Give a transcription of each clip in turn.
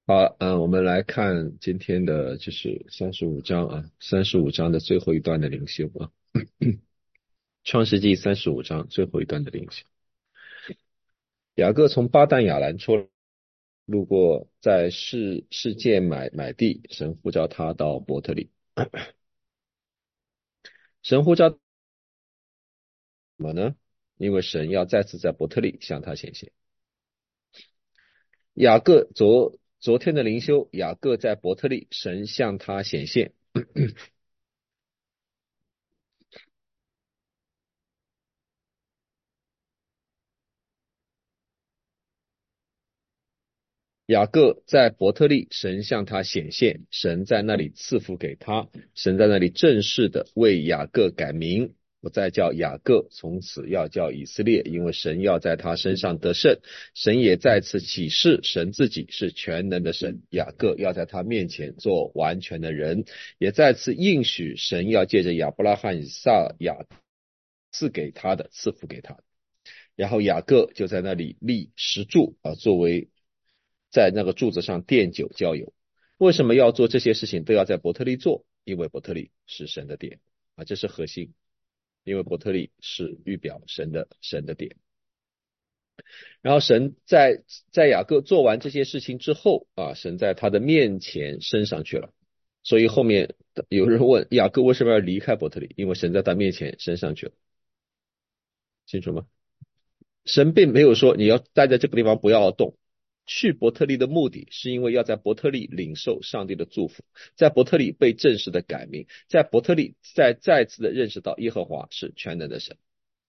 好，我们来看今天的就是35章啊，三十五章的最后一段的灵修啊，创世纪35章最后一段的灵修。雅各从巴旦亚兰出来，路过在世界买地，神呼召他到伯特利。神呼召什么呢？因为神要再次在伯特利向他显现。雅各昨天的灵修，雅各在伯特利，神向他显现。雅各在伯特利，神向他显现，神在那里赐福给他，神在那里正式的为雅各改名，不再叫雅各，从此要叫以色列，因为神要在他身上得胜。神也再次启示神自己是全能的神，雅各要在他面前做完全的人，也再次应许神要借着亚伯拉罕、以撒、赐给他的，赐福给他的。然后雅各就在那里立石柱啊，作为在那个柱子上奠酒浇油。为什么要做这些事情都要在伯特利做？因为伯特利是神的殿啊，这是核心。因为伯特利是预表神的殿。然后神在雅各做完这些事情之后啊，神在他的面前升上去了。所以后面有人问雅各为什么要离开伯特利？因为神在他面前升上去了，清楚吗？神并没有说你要待在这个地方不要动。去伯特利的目的是因为要在伯特利领受上帝的祝福，在伯特利被正式的改名，在伯特利再次的认识到耶和华是全能的神。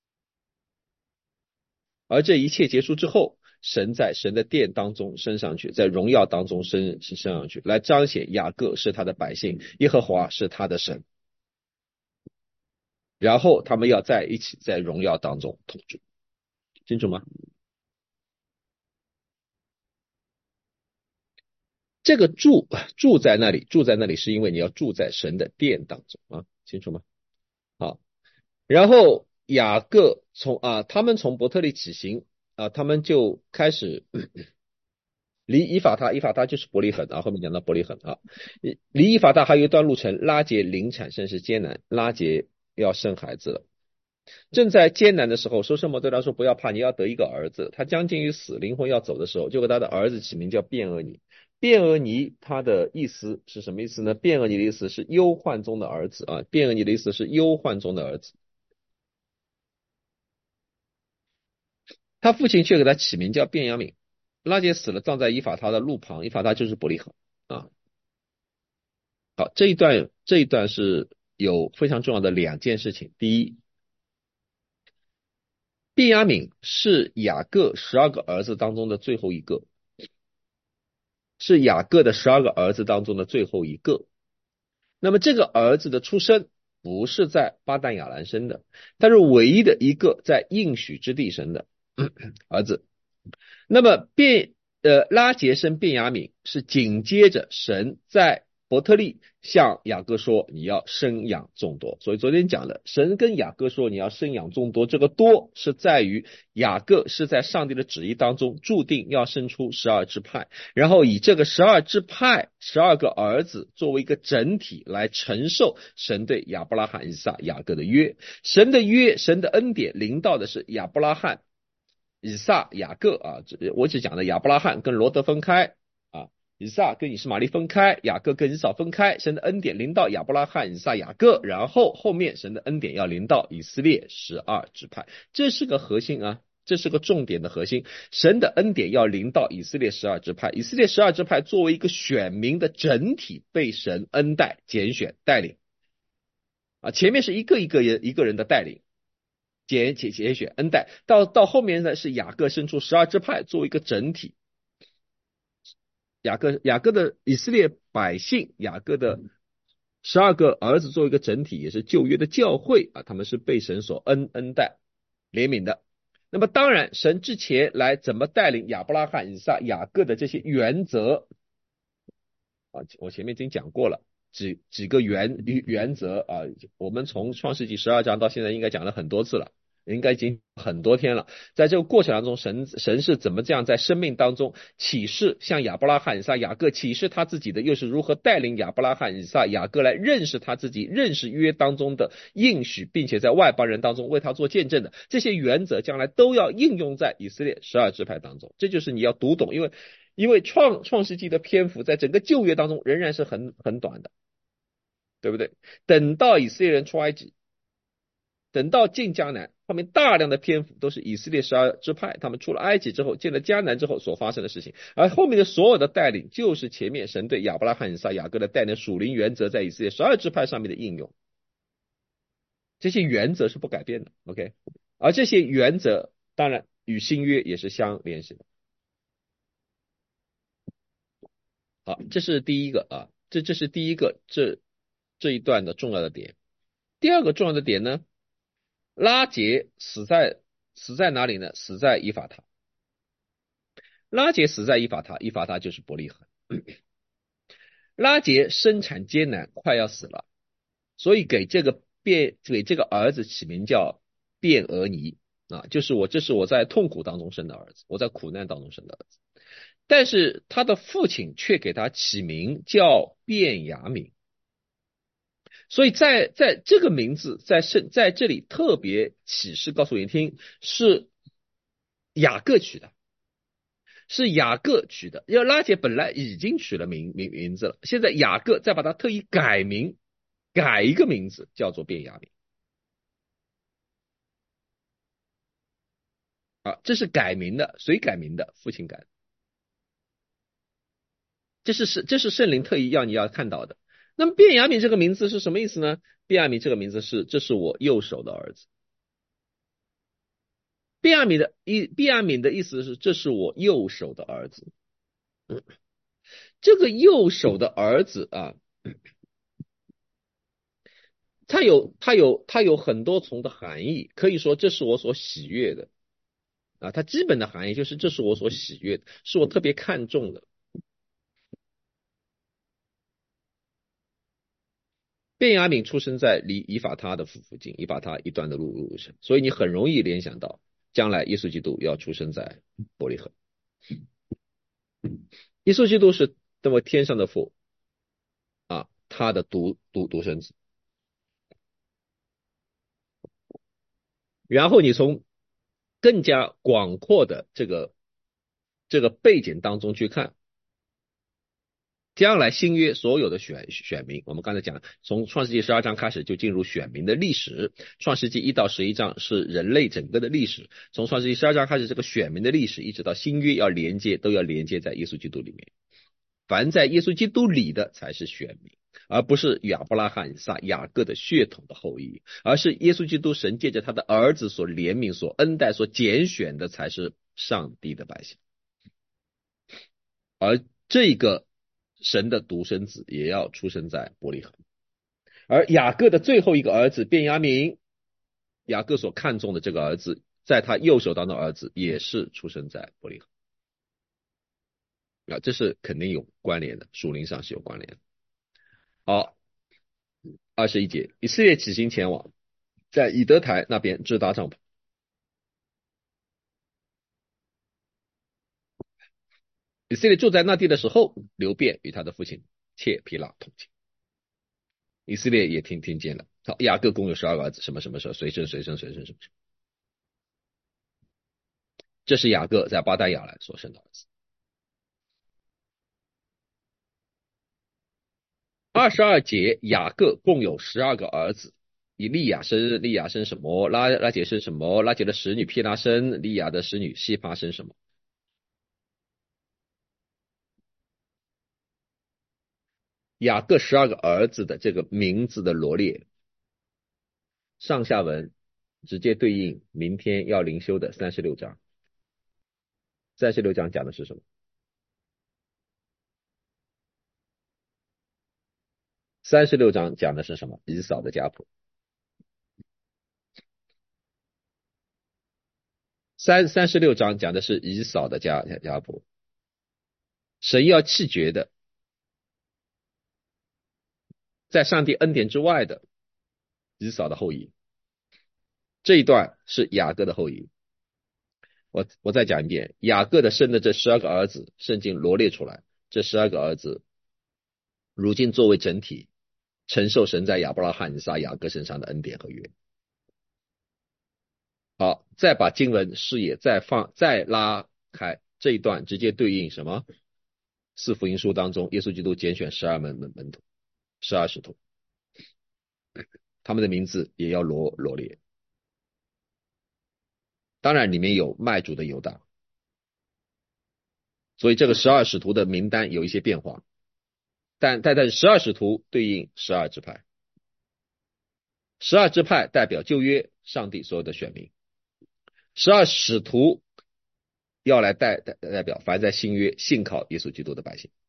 而这一切结束之后，神在神的殿当中升上去，在荣耀当中升上去，来彰显雅各是他的百姓，耶和华是他的神。然后他们要在一起在荣耀当中同住，清楚吗？这个住在那里是因为你要住在神的殿当中啊，清楚吗？好，然后雅各他们从伯特利起行啊，他们就开始离以法他就是伯利恒啊，后面讲到伯利恒啊，离以法他还有一段路程，拉结临产生是艰难，拉结要生孩子了。正在艰难的时候，说什么对他说不要怕，你要得一个儿子。他将近于死，灵魂要走的时候，就给他的儿子起名叫卞俄尼。卞俄尼他的意思是什么意思呢？卞俄尼的意思是忧患中的儿子啊，卞俄尼的意思是忧患中的儿子。他父亲却给他起名叫卞雅敏。拉结死了，葬在以法他的路旁，以法他就是伯利恒啊。好，这一段是有非常重要的两件事情。第一，卞雅敏是雅各12个儿子当中的最后一个。是雅各的12个儿子当中的最后一个。那么这个儿子的出生不是在巴旦亚兰生的，他是唯一的一个在应许之地生的儿子。那么拉结生便雅悯是紧接着神在伯特利向雅各说你要生养众多，所以昨天讲了，神跟雅各说你要生养众多，这个多是在于雅各是在上帝的旨意当中注定要生出12支派，然后以这个12支派12个儿子作为一个整体来承受神对亚伯拉罕、以撒、雅各的约。神的约，神的恩典临到的是亚伯拉罕、以撒、雅各啊，我只讲的亚伯拉罕跟罗德分开啊，以撒跟以实玛利分开，雅各跟以扫分开，神的恩典临到亚伯拉罕、以撒、雅各，然后后面神的恩典要临到以色列12支派，这是个核心啊。这是个重点的核心，神的恩典要临到以色列12支派，以色列12支派作为一个选民的整体被神恩待、拣选、带领啊，前面是一个人的带领，拣选恩待，到后面呢是雅各生出12支派作为一个整体，雅各的以色列百姓，雅各的12个儿子作为一个整体，也是旧约的教会啊，他们是被神所恩待怜悯的。那么当然，神之前来怎么带领亚伯拉罕、以撒、雅各的这些原则啊，我前面已经讲过了。几个原则啊，我们从创世纪12章到现在应该讲了很多次了应该已经很多天了。在这个过程当中，神是怎么这样在生命当中启示，向亚伯拉罕、以撒、雅各启示他自己的，又是如何带领亚伯拉罕、以撒、雅各来认识他自己，认识约当中的应许，并且在外邦人当中为他做见证的这些原则，将来都要应用在以色列12支派当中。这就是你要读懂，因为创世纪的篇幅在整个旧约当中仍然是很短的，对不对？等到以色列人出埃及，等到进迦南，后面大量的篇幅都是以色列12支派，他们出了埃及之后，进了迦南之后所发生的事情，而后面的所有的带领，就是前面神对亚伯拉罕、以撒、雅各的带领属灵原则在以色列12支派上面的应用，这些原则是不改变的。OK， 而这些原则当然与新约也是相联系的。好，这是第一个啊，这是第一个这一段的重要的点。第二个重要的点呢，拉结死在哪里呢？死在以法他。拉结死在以法他，以法他就是伯利恒。拉结生产艰难，快要死了，所以给这个儿子起名叫卞俄尼啊，这是我在痛苦当中生的儿子，我在苦难当中生的儿子。但是他的父亲却给他起名叫卞雅悯，所以在这个名字在这里特别启示告诉你听，是雅各取的。是雅各取的，因为拉结本来已经取了名字了，现在雅各再把它特意改名，改一个名字叫做卞雅悯啊，这是改名的，谁改名的？父亲改的，这是圣灵特意要你要看到的。那么卞雅悯这个名字是什么意思呢？卞雅悯这个名字这是我右手的儿子。卞雅悯的意思是这是我右手的儿子。这个右手的儿子啊，它有很多重的含义，可以说这是我所喜悦的啊。它基本的含义就是这是我所喜悦的，是我特别看重的。卞雅悯出生在离以法他的附近，以法他一段的路程，所以你很容易联想到将来耶稣基督要出生在伯利恒。耶稣基督是这么天上的父啊，他的独生子。然后你从更加广阔的这个背景当中去看，将来新约所有的选民，我们刚才讲，从创世纪12章开始就进入选民的历史，创世纪1到11章是人类整个的历史，从创世纪12章开始，这个选民的历史一直到新约都要连接在耶稣基督里面。凡在耶稣基督里的才是选民，而不是亚伯拉罕、以撒、雅各的血统的后裔，而是耶稣基督神借着他的儿子所怜悯、所恩待、所拣选的才是上帝的百姓。而这个神的独生子也要出生在伯利恒，而雅各的最后一个儿子便雅悯，雅各所看重的这个儿子，在他右手当中的儿子也是出生在伯利恒啊，这是肯定有关联的，属灵上是有关联的。好，21节，以色列起行前往，在以德台那边支搭帐篷。以色列住在那地的时候，流便与他的父亲切皮拉同寝。以色列也听见了。好，雅各共有12个儿子，什么什么时候随生。这是雅各在巴丹亚兰所生的儿子。22节，雅各共有12个儿子。以利亚生什么？拉结生什么？拉结的使女毗拉生。利亚的使女西巴生什么？雅各12个儿子的这个名字的罗列，上下文直接对应明天要灵修的36章。36章讲的是什么？36章讲的是什么？以扫的家谱。36章讲的是以扫的家谱，神要弃绝的，在上帝恩典之外的以扫的后裔。 这一段是雅各的后裔。我再讲一遍，雅各的生的这12个儿子，圣经罗列出来，这12个儿子如今作为整体，承受神在亚伯拉罕、以撒、雅各身上的恩典和约。好，再把经文视野再拉开，这一段直接对应什么？四福音书当中，耶稣基督拣选12门徒，12使徒，他们的名字也要罗列。当然里面有卖主的犹大，所以这个12使徒的名单有一些变化，但12使徒对应12支派，12支派代表旧约上帝所有的选民，12使徒要来代表凡在新约信靠耶稣基督的百姓。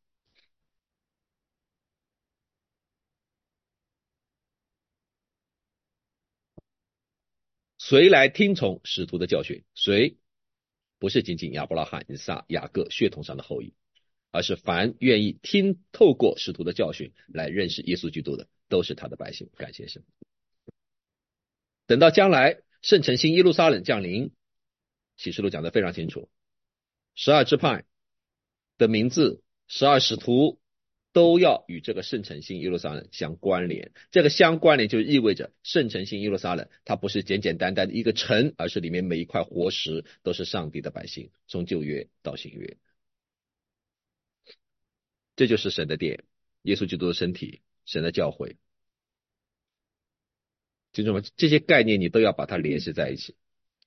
谁来听从使徒的教训？谁不是仅仅亚伯拉罕、以撒、雅各血统上的后裔，而是凡愿意透过使徒的教训来认识耶稣基督的，都是他的百姓。感谢神。等到将来圣城新耶路撒冷降临，启示录讲得非常清楚，12支派的名字，12使徒都要与这个圣城新耶路撒冷相关联。这个相关联就意味着圣城新耶路撒冷它不是简简单单的一个城，而是里面每一块活石都是上帝的百姓，从旧约到新约。这就是神的殿，耶稣基督的身体，神的教会。听众们，这些概念你都要把它联系在一起。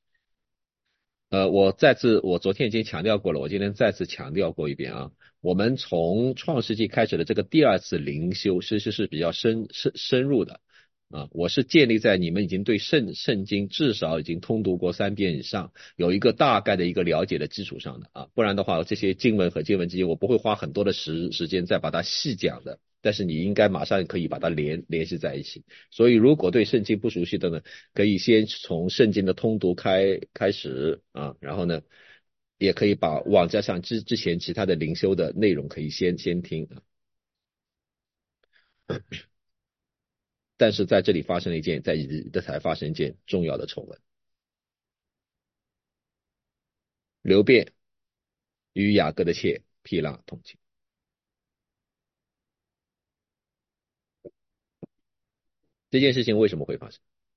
我昨天已经强调过了，我今天再次强调过一遍啊。我们从创世纪开始的这个第二次灵修，其实是比较深入的啊。我是建立在你们已经对圣经至少已经通读过3遍以上，有一个大概的一个了解的基础上的啊。不然的话，这些经文和经文之间，我不会花很多的时间再把它细讲的。但是你应该马上可以把它联系在一起。所以如果对圣经不熟悉的呢，可以先从圣经的通读开始啊，然后呢，也可以把网站上之前其他的灵修的内容可以先听啊。但是在这里发生了一件，在以的才发生一件重要的丑闻，流辩与雅各的妾毗拉通奸。这件事情为什么会发生？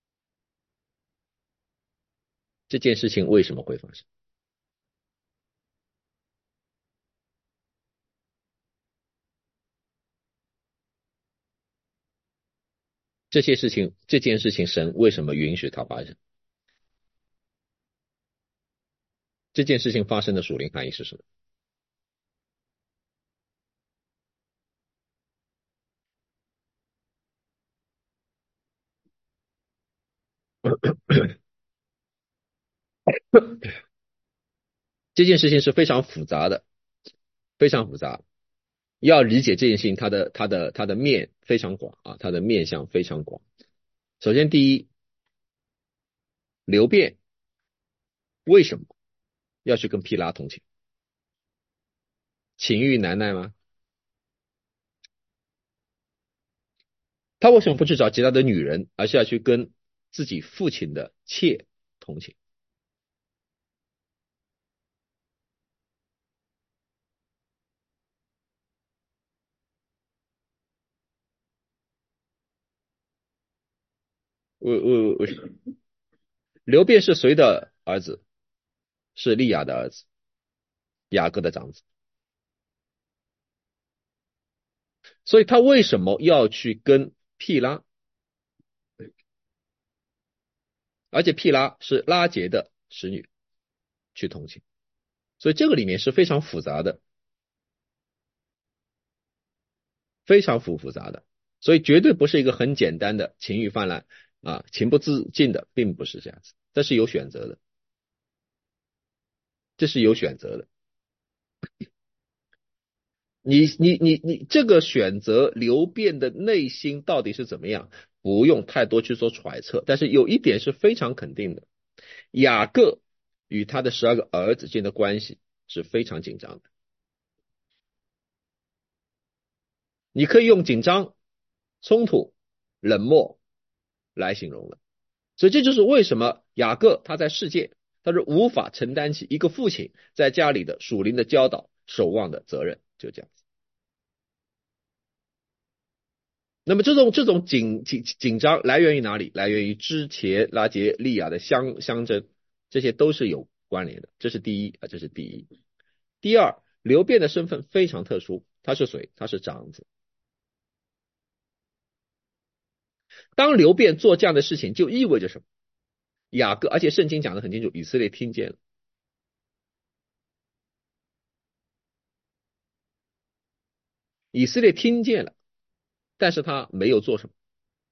这件事情为什么会发生？这件事情神为什么允许它发生？这件事情发生的属灵含义是什么？这件事情是非常复杂的，非常复杂。要理解这件事情，它的面非常广啊，它的面向非常广。首先，第一，流辩为什么要去跟毗拉同情？情欲难耐吗？他为什么不去找其他的女人，而是要去跟自己父亲的妾同情？为什么？流辩是谁的儿子？是利亚的儿子，雅各的长子。所以他为什么要去跟毗拉？而且毗拉是拉结的使女去同情，所以这个里面是非常复杂的，非常复杂的，所以绝对不是一个很简单的情欲泛滥啊，情不自禁的，并不是这样子，这是有选择的，这是有选择的。你这个选择流变的内心到底是怎么样？不用太多去做揣测，但是有一点是非常肯定的，雅各与他的12个儿子之间的关系是非常紧张的。你可以用紧张、冲突、冷漠来形容了。 所以这就是为什么雅各他在世界他是无法承担起一个父亲在家里的属灵的教导守望的责任，就这样子。那么这种紧张来源于哪里？来源于之前拉杰利亚的相争，这些都是有关联的。这是第一啊，这是第一。第二，刘辩的身份非常特殊，他是谁？他是长子。当刘辩做这样的事情，就意味着什么？雅各，而且圣经讲得很清楚，以色列听见了，以色列听见了，但是他没有做什么。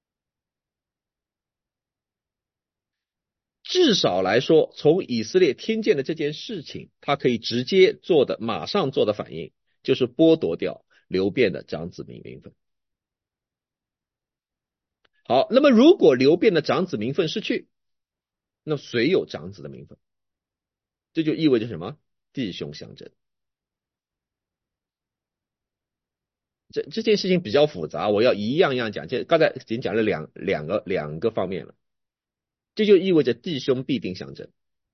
至少来说，从以色列听见的这件事情，他可以直接做的、马上做的反应，就是剥夺掉流辩的长子名分。好，那么如果流辩的长子名分失去，那谁有长子的名分？这就意味着什么？弟兄相争。这件事情比较复杂，我要一样一样讲。刚才已经讲了两个方面了，这就意味着弟兄必定相争，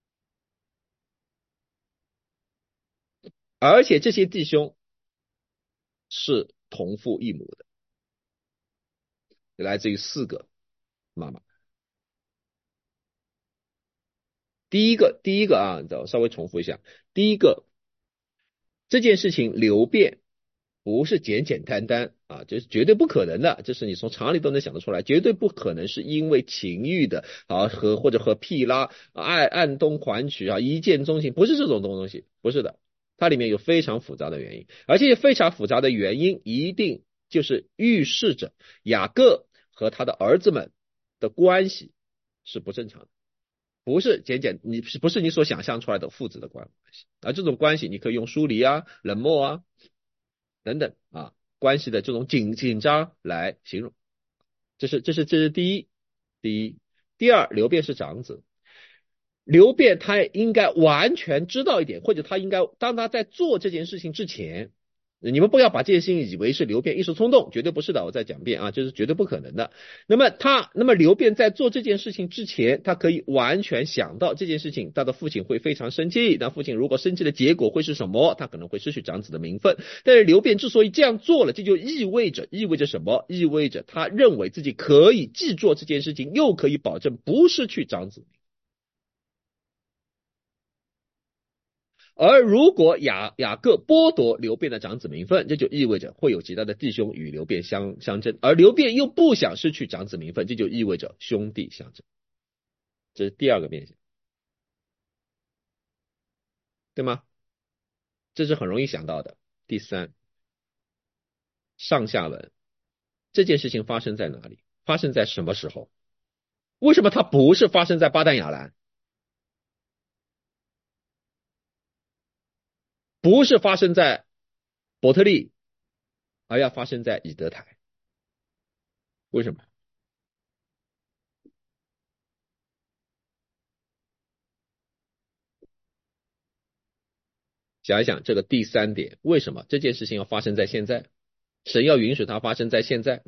而且这些弟兄是同父异母的，来自于4个妈妈。第一个啊，稍微重复一下，第一个这件事情流变不是简简单单啊，这是绝对不可能的，这是你从常理都能想得出来，绝对不可能是因为情欲的啊或者和屁拉暗东款曲啊一见钟情，不是这种东西，不是的，它里面有非常复杂的原因，而且非常复杂的原因一定就是预示着雅各和他的儿子们的关系是不正常的。不是你所想象出来的父子的关系啊，这种关系你可以用疏离啊、冷漠啊等等啊关系的这种紧张来形容。这是第一。第二，刘辩是长子，刘辩他应该完全知道一点，或者他应该当他在做这件事情之前，你们不要把这件事情以为是刘辩一时冲动，绝对不是的，我再讲遍啊，这是绝对不可能的。那么刘辩在做这件事情之前，他可以完全想到这件事情，他的父亲会非常生气，那父亲如果生气的结果会是什么？他可能会失去长子的名分。但是刘辩之所以这样做了，这就意味着什么？意味着他认为自己可以既做这件事情，又可以保证不失去长子。而如果雅各剥夺刘辩的长子名分，这就意味着会有其他的弟兄与刘辩相争，而刘辩又不想失去长子名分，这就意味着兄弟相争。这是第二个面向，对吗？这是很容易想到的。第三，上下文这件事情发生在哪里？发生在什么时候？为什么它不是发生在巴旦亚兰？不是发生在伯特利，而要发生在以德台？为什么？想一想这个第三点，为什么这件事情要发生在现在？神要允许它发生在现在？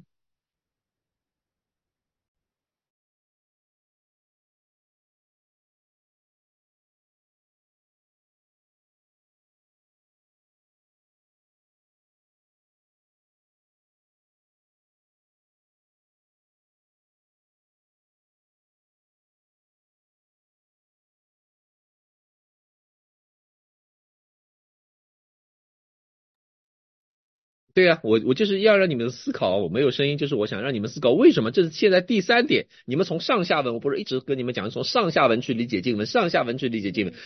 对呀，我就是要让你们思考，我没有声音，就是我想让你们思考为什么这是现在第三点，你们从上下文，我不是一直跟你们讲从上下文去理解经文，上下文去理解经文，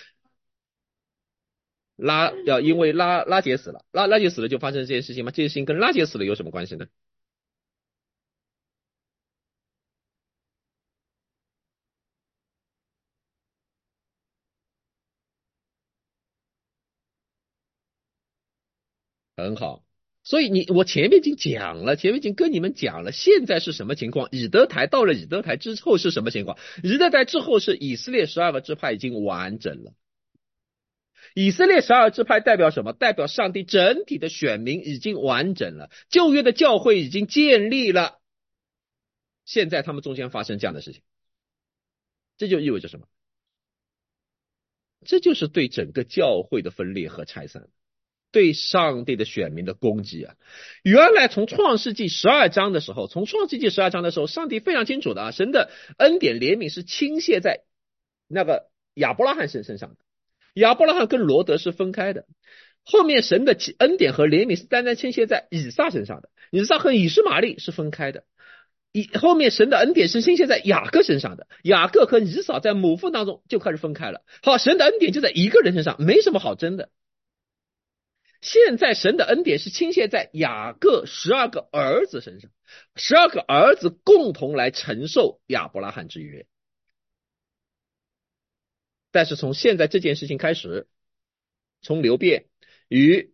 因为拉结死了，拉结死了就发生这件事情吗？这件事情跟拉结死了有什么关系呢？很好，所以我前面已经讲了，前面已经跟你们讲了，现在是什么情况？以德台到了以德台之后是什么情况？以德台之后是以色列12个支派已经完整了。以色列12支派代表什么？代表上帝整体的选民已经完整了，旧约的教会已经建立了。现在他们中间发生这样的事情， 这就意味着什么？这就是对整个教会的分裂和拆散，对上帝的选民的攻击啊！原来从创世纪12章的时候，上帝非常清楚的啊，神的恩典怜悯是倾泻在那个亚伯拉罕身上的，亚伯拉罕跟罗德是分开的。后面神的恩典和怜悯是单单倾泻在以撒身上的，以撒和以实玛利是分开的。后面神的恩典是倾泻在雅各身上的，雅各和以扫在母腹当中就开始分开了。好，神的恩典就在一个人身上，没什么好争的。现在神的恩典是倾泻在雅各12个儿子身上，12个儿子共同来承受亚伯拉罕之约。但是从现在这件事情开始，从流变与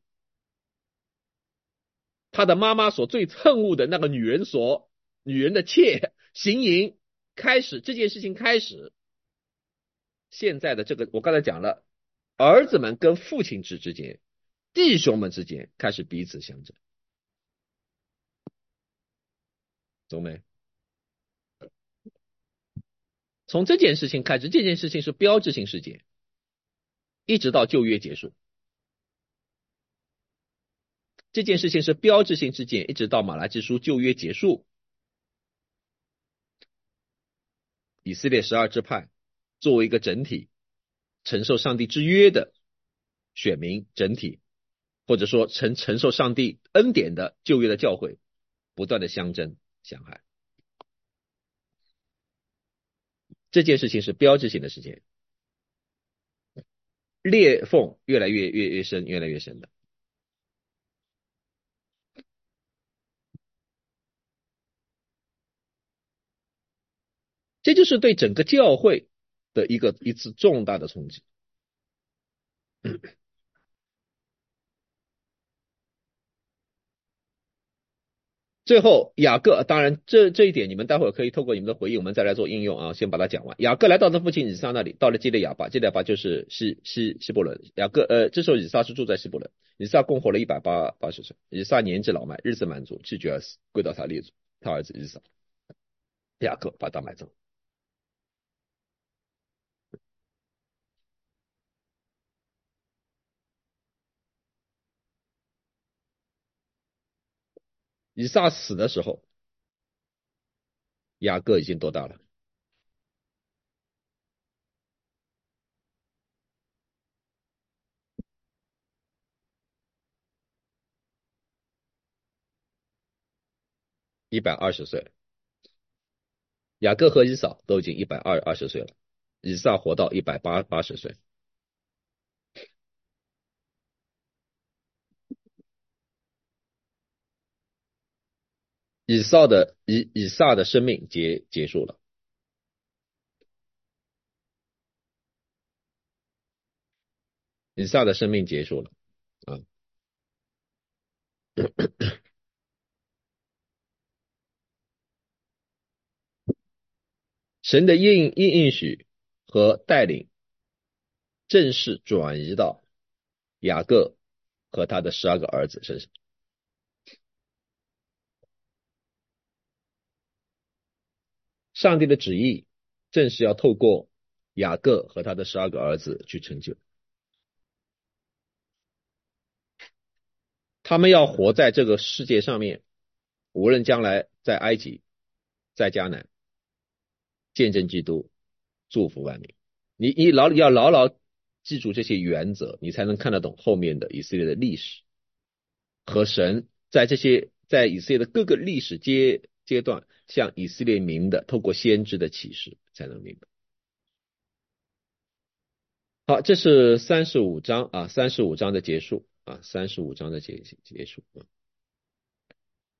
他的妈妈所最憎恶的那个女人的妾行淫开始，这件事情开始，现在的这个我刚才讲了，儿子们跟父亲之间，弟兄们之间开始彼此相争，懂没？从这件事情开始，这件事情是标志性事件，一直到旧约结束。这件事情是标志性事件，一直到马拉基书旧约结束。以色列12支派作为一个整体，承受上帝之约的选民整体，或者说承受上帝恩典的旧约的教会，不断的相争相害。这件事情是标志性的事件，裂缝越来越深，越来越深的。这就是对整个教会的一次重大的冲击。最后，雅各，当然这一点你们待会儿可以透过你们的回应，我们再来做应用啊。先把它讲完。雅各来到他父亲以撒那里，到了基列雅巴，基列雅巴就是希伯伦。这时候以撒是住在希伯伦，以撒共活了180岁。以撒年纪老迈，日子满足，气绝而死，归到他列祖，他儿子以撒。雅各把他埋葬。以撒死的时候，雅各已经多大了？120岁。雅各和以扫都已经120岁了，以撒活到180岁。以撒的生命结束了，以撒的生命结束了啊！神的应许和带领正式转移到雅各和他的12个儿子身上。上帝的旨意正是要透过雅各和他的12个儿子去成就，他们要活在这个世界上面，无论将来在埃及，在迦南，见证基督，祝福万民。你要牢牢记住这些原则，你才能看得懂后面的以色列的历史和神在以色列的各个历史阶段向以色列民的透过先知的启示才能明白。好，这是35章啊，35章的结束啊，35章的结束啊。